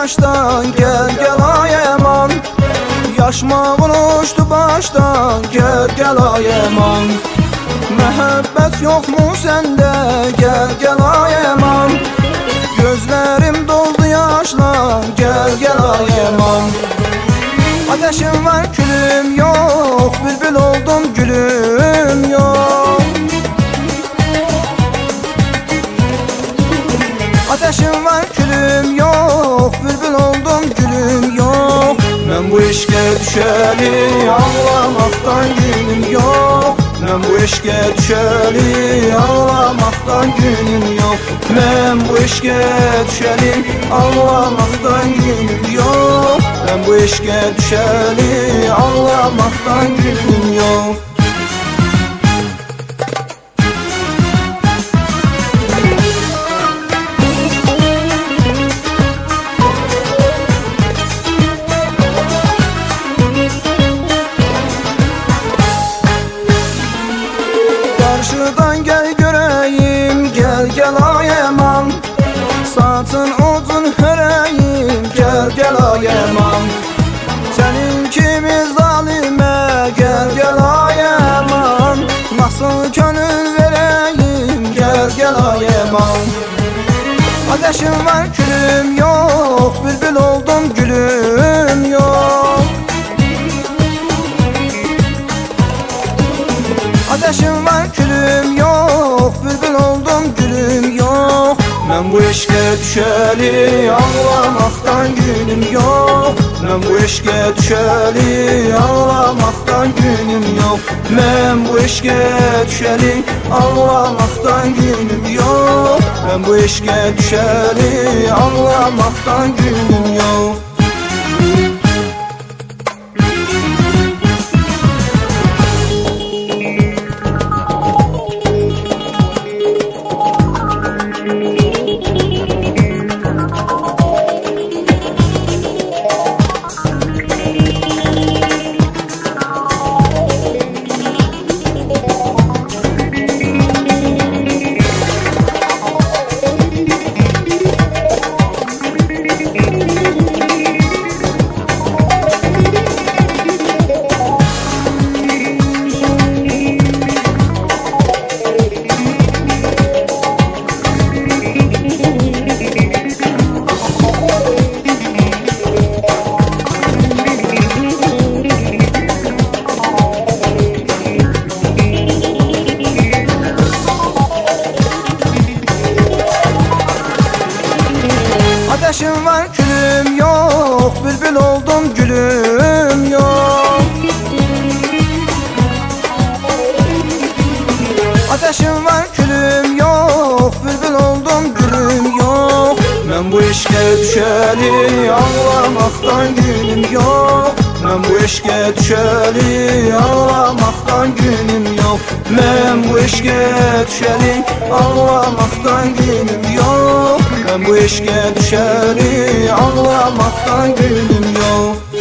yaşdan, gel gel ay eman. Yaşmağın uçtu baştan, gel gel ay eman. Məhəbbət yok mu sende, gel gel ay eman. Gözlerim doldu yaşla, gel gel ay eman. Ateşim var külüm yok, bülbül oldum gülüm yok. Ateşim var külüm yok, bülbül oldum gülüm yok. Ben bu eşke düşeli ağlamaktan günüm yok. Ben bu eşke düşeli ağlamaktan günüm yok. Ben bu eşke düşeli ağlamaktan günüm yok. Ben bu eşke düşeli ağlamaktan günüm yok. Karşıdan gel göreyim, gel gel ay eman. Saçın uzun höreyim, gel gel ay eman. Senin kimi zalime, gel gel ay eman. Nasıl gönül vereyim, gel gel ay eman. Ateşim var külüm yok, bülbül oldum gülüm yok. Ateşim var külüm yok, bülbül oldum gülüm yok. Ben bu eşke düşeli ağlamaktan günüm yok. Ben bu eşke düşeli ağlamaktan günüm yok. Ben bu eşke düşeli ağlamaktan günüm yok. Ben bu eşke düşeli ağlamaktan günüm yok. Ateşim var külüm yok, bülbül oldum gülüm yok. Ateşim var külüm yok, bülbül oldum gülüm yok. Ben bu eşke düşeli ağlamaktan günüm yok. Ben bu eşke düşeli ağlamaktan günüm yok. Ben bu eşke düşeli ağlamaktan günüm yok. Ben bu eşke düşeli ağlamaktan günüm yok.